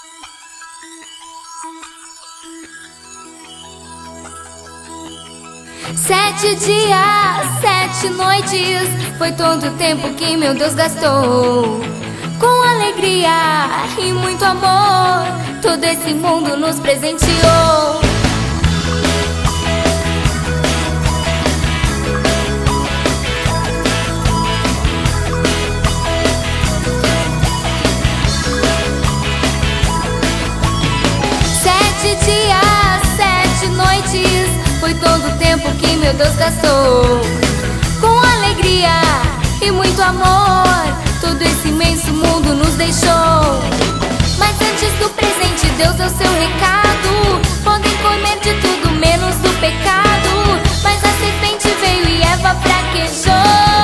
7 dias, 7 noites, foi todo o tempo que meu Deus gastou. Com alegria e muito amor, todo esse mundo nos presenteou. Foi todo o tempo que meu Deus gastou. Com alegria e muito amor, todo esse imenso mundo nos deixou. Mas antes do presente, Deus deu seu recado: podem comer de tudo menos do pecado. Mas a serpente veio e Eva fraquejou,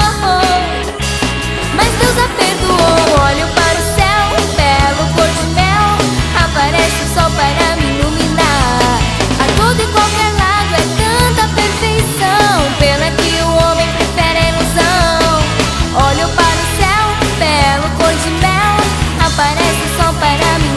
mas Deus a perdoou. Olho para o céu, belo cor de mel, aparece o sol para me iluminar. A todo e qualquer lado é tanta perfeição, pena que o homem prefere a ilusão. Olho para o céu, belo cor de mel, aparece o sol para me